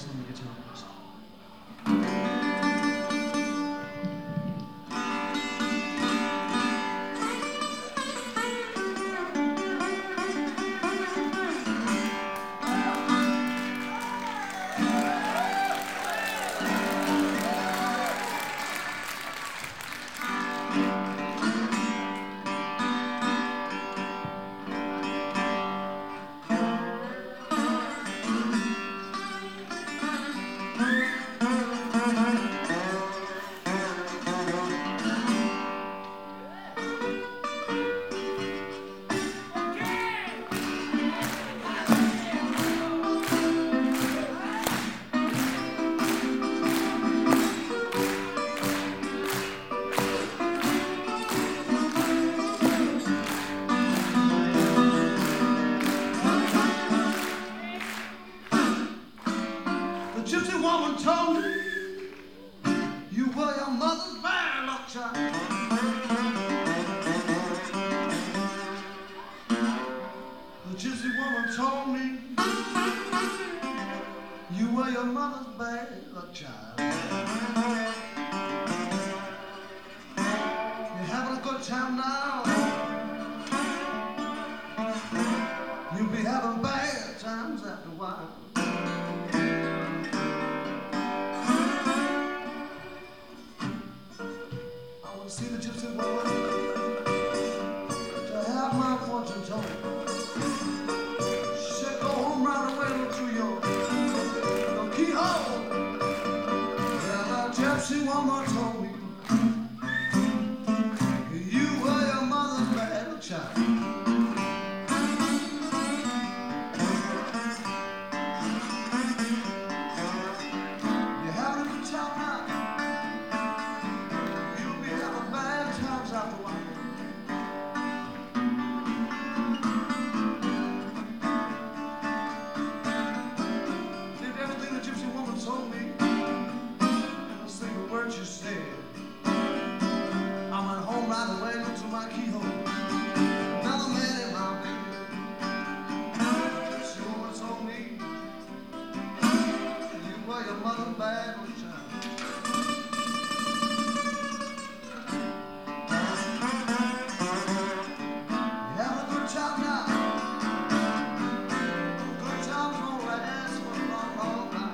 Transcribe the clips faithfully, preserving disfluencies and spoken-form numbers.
Harrison on the guitar, please. Gypsy woman told me you were your mother's bad luck child. The gypsy woman told me you were your mother's bad luck child. You're having a good time now. You'll be having bad times after a while. See the gypsy woman to have my fortune told. She said, go home right away and look through your, your keyhole. Yeah, the gypsy woman told me you were your mother's bad child. You're having a good time now. Told me, a single word you said. I went home right away, looked to my keyhole. Another man in my bed. She woman told me you were your mother's bad child. You having a good time now? Good times won't last for a long, long time.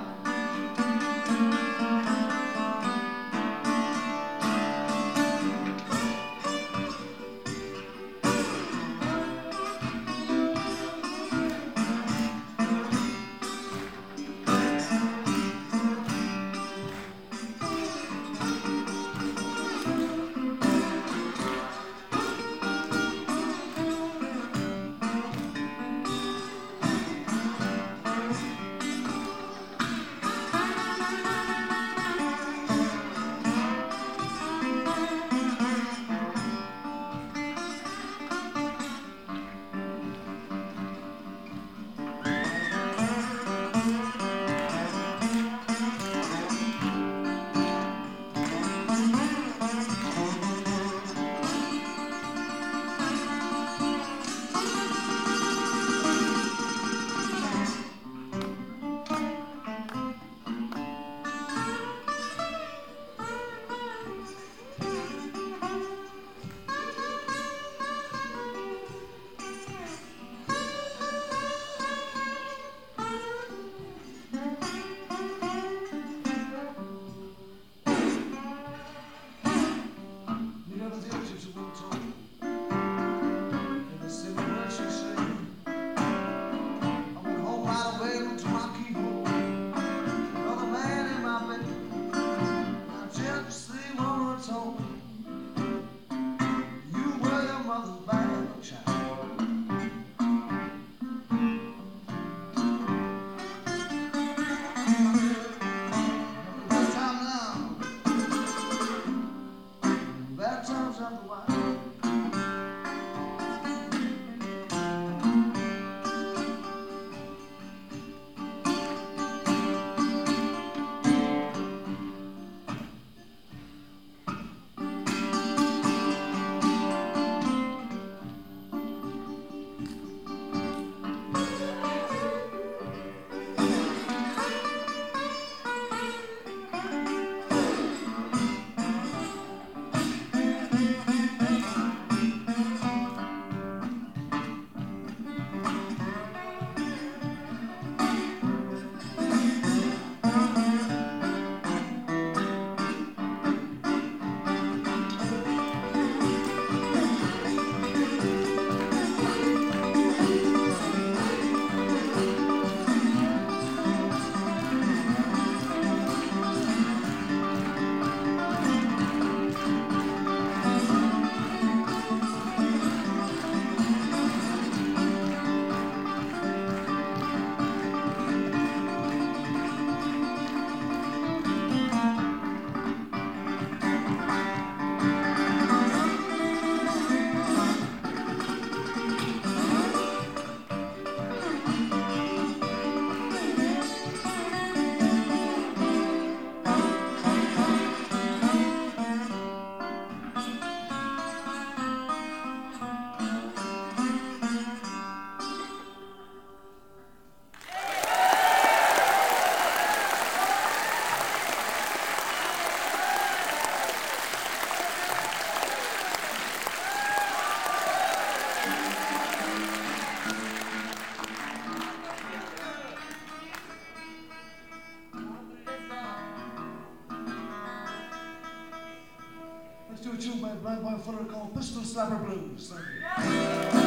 by Blind Boy Fuller called Pistol Slapper Blues. Thank you.